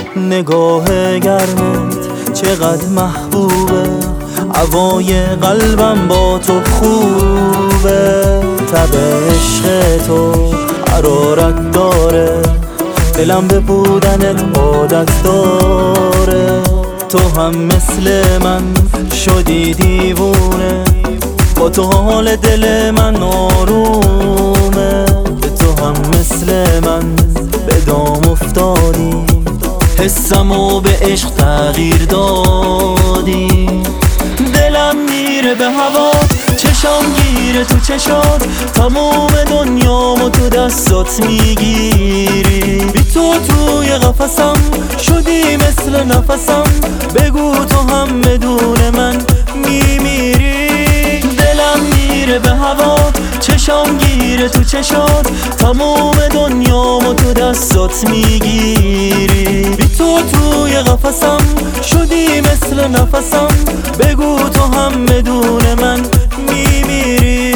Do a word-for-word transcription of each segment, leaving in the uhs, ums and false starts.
نگاه گرمت چقدر محبوبه، هوای قلبم با تو خوبه. تب عشق تو حرارت داره، دلم به بودنت عادت داره. تو هم مثل من شدی دیوونه، با تو حال دل من آرومه. تو هم مثل من به دام افتادی، حسمو به عشق تغییر دادی. دلم میره به هوا، چشام گیره تو چشات، تمام دنیامو تو دستات میگیری. بی تو توی قفسم شدی مثل نفسم، بگو تو هم بدون من میمیری. دلم میره به هوا، چشام گیره تو چشات، تمام دنیامو تو دستات میگیری. بی تو توی قفسم شدی مثل نفسم، بگو تو هم بدون من میمیری.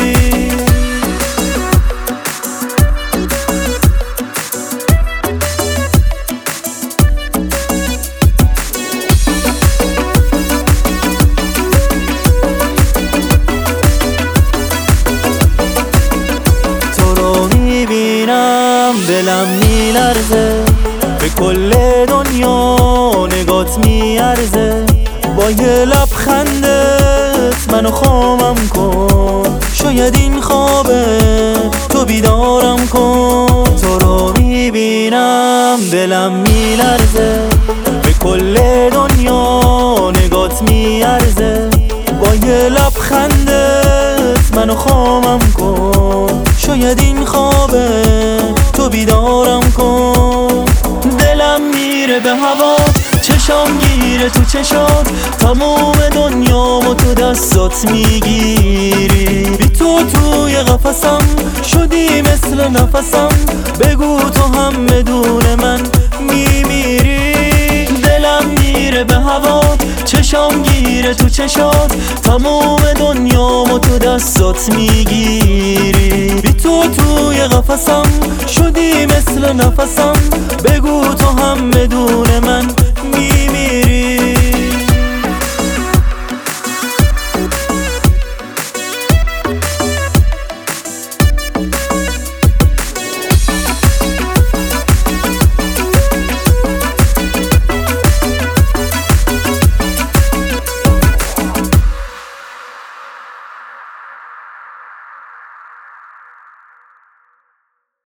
تو رو میبینم دلم میلرزه، به کل دنیا نگات میارزه. با یه لبخندت منو خامم کن، شاید این خوابه تو بیدارم کن. تو رو میبینم دلم میلرزه، به کل دنیا نگات میارزه. با یه لبخندت منو خامم کن، شاید این خوابه تو بیدارم کن. دلم میره به هوا، چشام گیره تو چشات، تمام دنیامو تو دستات میگیری. بی تو توی قفسم شدی مثل نفسم، بگو تو هم بدون من میمیری. دلم میره به هوا، چشام گیره تو چشات، تمام دنیامو تو دستات میگیری. بی تو توی قفسم شدی مثل نفسم، بگو تو هم بدون من میمیری.